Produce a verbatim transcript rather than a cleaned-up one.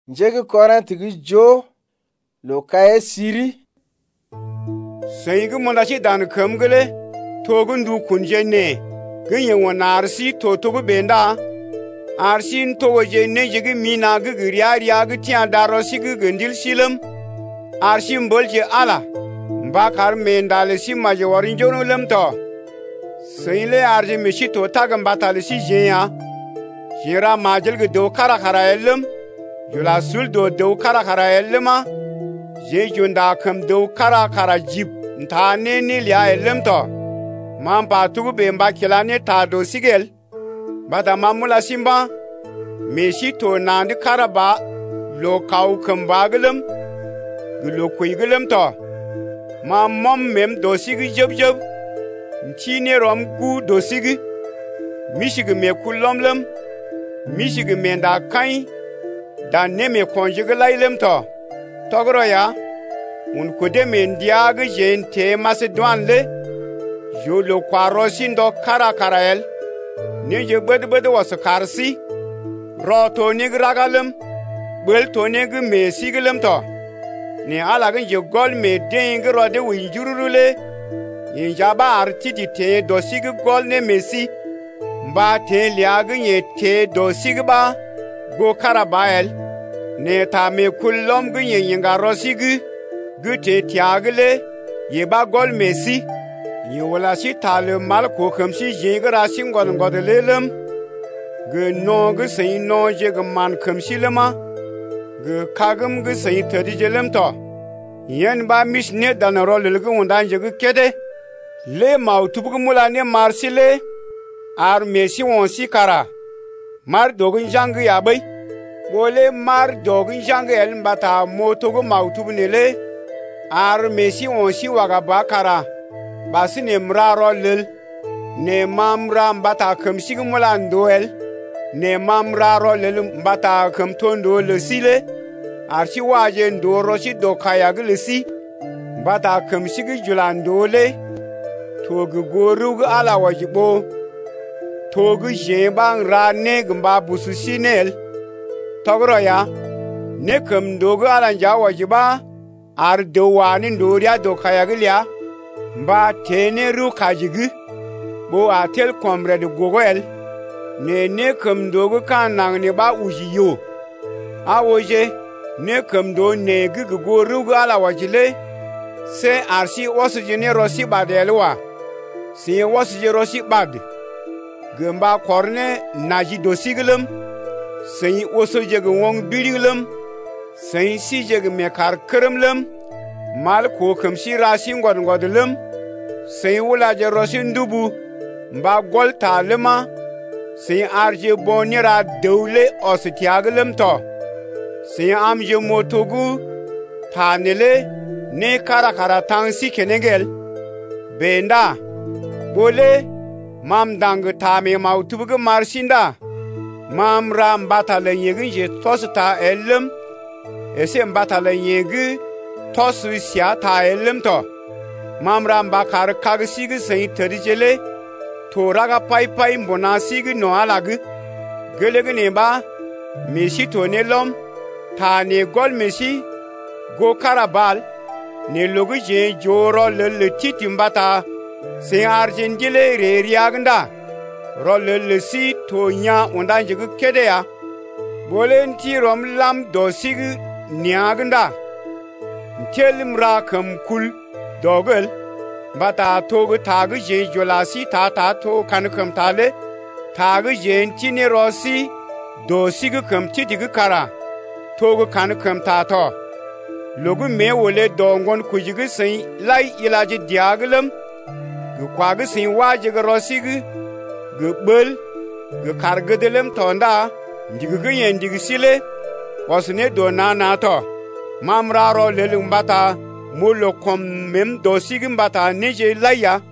njegi koran tigi jo lo kaye siri Sayi monda shi dan kamgele togun du kunje ne ganye wana arsi to togu benda arsin to waje ne jigi mina gigi riya riya gi tiya daro si gi gendil silam arsin bolje ala mbakar mendale si maje warin jono lamto Sayi le arje meshi to tagam batale si jenya jira majel gi do kara kara elim jula sul do do kara kara elima je junda kam do kara kara jib nta ne ni liya elim to man pa tugu be mba kilane ta do sigel bata mamula simba meshi to nandi karaba lo kau kam bagelum gulo kuigelum to ma mom mem do sigi job job nchine rom gu do sigi mishigi me kulomlum mishigi me nda kai da ne me konjigelailem to togro ya un kode me ndiaga jente Macedon le yo lo kwaro sindo kara karael ne je bed bed was karsi ro to ni gragalem bel to ne ge me sigelem to ne ala ge je gol me ding ro de wi jururule yin jaba arti di te do sig gol ne mesi ba te liage ye te do sig ba go karabael ne ta me kullom ge yin ga ro sig ge te tiagle ye ba gol mesi ye wala si tale mal ko kam si jingra singol ngod lelem ge no ge sein no je ge man kam si lema ge kagam ge sein tadi jelem to yen ba mis ne dan ro le ge undan je ge kede le mau tubu mula ne marsile ar mesi won si kara mar dogin jang ya bai bole mar dogin jang el mbata moto ge mau tubu ne le ar mesi won si waga bakara basi ne mraro lil ne mamra mbata kam sigi mulandoel ne mamraro lil mbata kam tondo le sile archi waje ndoro si do kaya glisi mbata kam sigi julandole togu goru ala wajibo togu jebang rane gamba busu sinel togro ya ne kam dogu ala ja wajiba ar do wani ndoria do kaya glia mba tene ru kajigi bo atel komrede gogoel ne ne kam dogo kan nang ne ba ujiyo awoje ne kam do ne gigi goru ala wajile se arsi wasuje ne rosi badelwa si wasuje rosi bad gamba korne naji do siglem sen wasuje ge wong birilem sen sije ge mekar kremlem mal ko kam si rasi ngod ngodlem sen wula je rosin dubu mba gol talema sen arje bonira dawle ositiaglem to sen amje motogu tanele ne kara kara tansi kenegel benda bole mam dang tame mautubu marsinda mam ram batale yegi je tosta elem ese batale yegi tosu sia ta elem to mamram bakar kagsigi sai tadijele toraga pai pai monasigi no alagu gelege ne ba meshi to ne lom ta ne gol meshi go karabal ne logu je joro le le titimbata sai arjengele re riaganda ro le le si to nya ondan jigu kede ya bolenti rom lam dosigi niaganda telim rakam kul dogel bata togu tagu je jolasi ta ta to kanukam tale tagu je ntine rosi dosigi kam titigu kara togu kanukam ta to logu me wole dongon kujigu sai lai ilaji diaglem gu kwagu sai wajigu rosigi gu bel gu kargedelem tonda ndigu yen ndigu sile wasne do na na to mamraro lelum bata mulo kom mem dosigi bata nije laya